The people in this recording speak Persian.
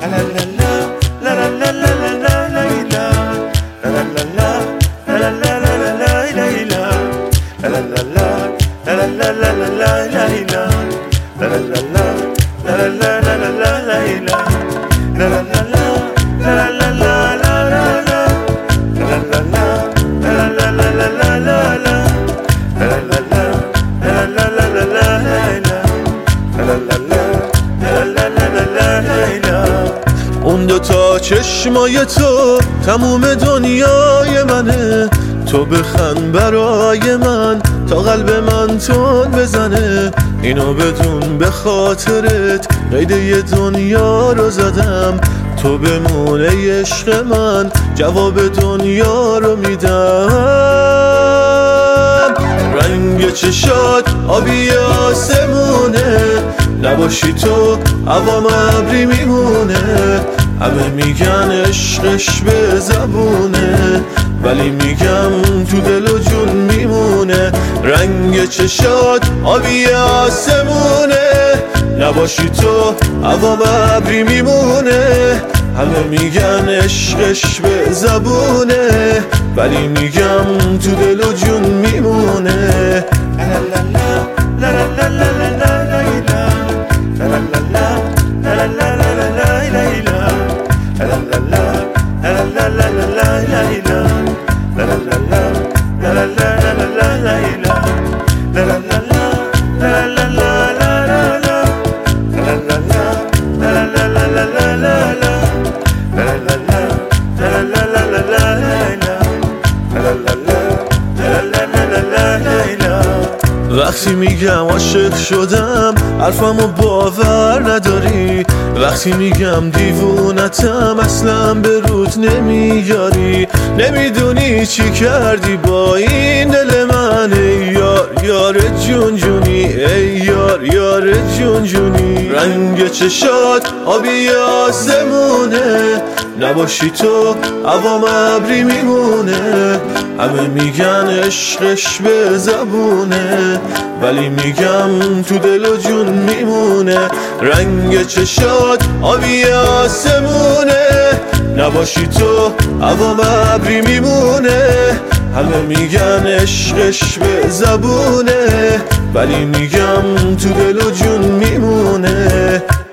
اون دوتا چشمای تو تموم دنیای منه، تو بخند برای من تا قلب من تون بزنه. اینو بدون به خاطرت قیده دنیا رو زدم، تو بمونه عشق من جواب دنیا رو میدم. رنگ چشات آبی آسمونه، نباشی تو عوام ابری میمونه. همه میگن عشقش به زبونه، ولی میگم تو دل و جون میمونه. رنگ چشات آبی آسمونه، نباشی تو عوام ابری میمونه. همه میگن عشقش به زبونه، ولی میگم تو دل و جون میمونه. وقتی میگم عاشق شدم حرفمو باور نداری، وقتی میگم دیوونتم اصلا به رود نمیاری. نمیدونی چی کردی با این دل من، ای یار یار جون جونی، ای یار یار جون جونی. رنگ چشات آبی آسمونه، نباشی تو عوام ابری میمونه. همه میگن عشقش به زبونه، ولی میگم تو دل و جون میمونه. رنگ چشات آبی آسمونه، نباشی تو عوام ابری میمونه. همه میگن عشقش به زبونه، ولی میگم تو دل و جون میمونه.